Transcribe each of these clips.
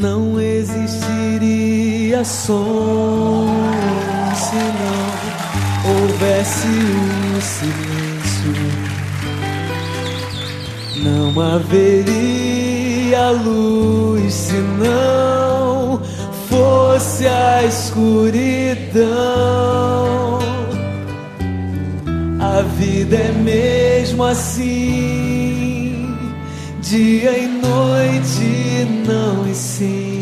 não existiria som se não houvesse um silêncio. Não haveria luz se não fosse a escuridão. A vida é mesmo assim, dia e noite, não e sim.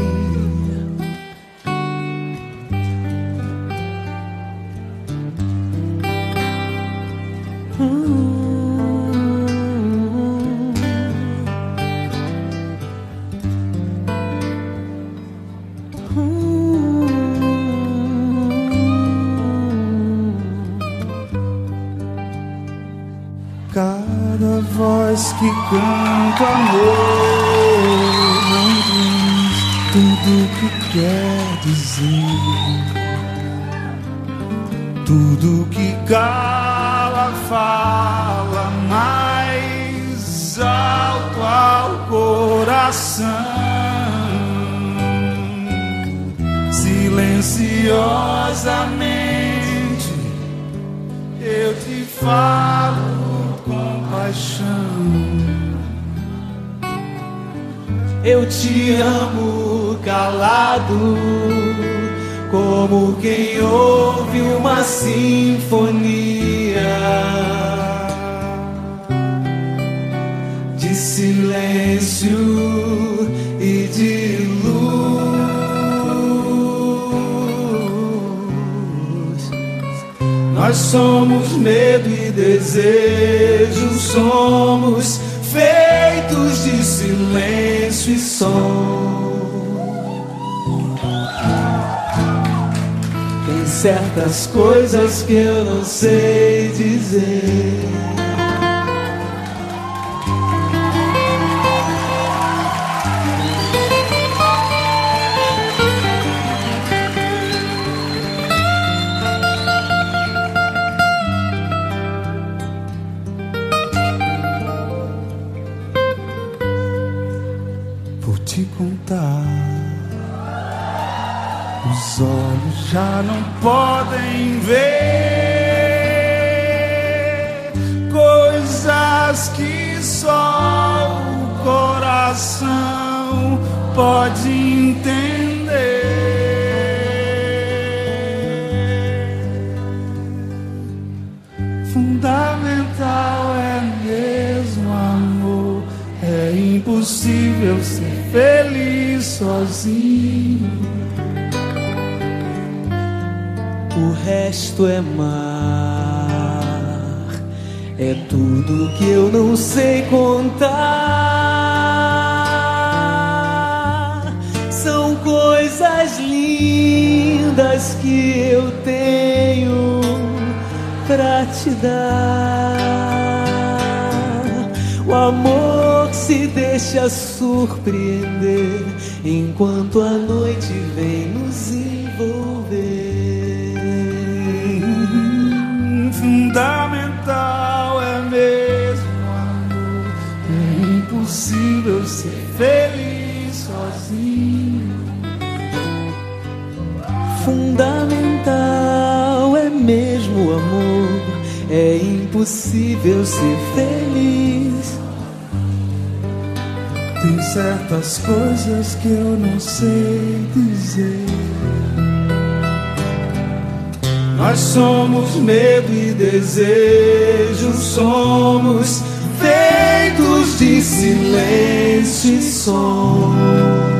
Cada voz que canta amor não diz tudo o que quer dizer. Tudo que cala fala mais alto ao coração. Silenciosamente eu te falo com paixão. Eu te amo calado, como quem ouve uma sinfonia de silêncio e de luz. Nós somos medo e desejo, somos feitos de silêncio e som. Tem certas coisas que eu não sei dizer. Vou te contar. Os olhos já não podem ver coisas que só o coração pode entender. Fundamental é mesmo amor. É impossível ser feliz sozinho. O resto é mar, é tudo que eu não sei contar. São coisas lindas que eu tenho pra te dar. O amor que se deixa surpreender enquanto a noite vem nos envolver. Fundamental é mesmo amor. É impossível ser feliz sozinho. Fundamental é mesmo amor. É impossível ser feliz. Tem certas coisas que eu não sei dizer. Nós somos medo e desejo, somos feitos de silêncio e som.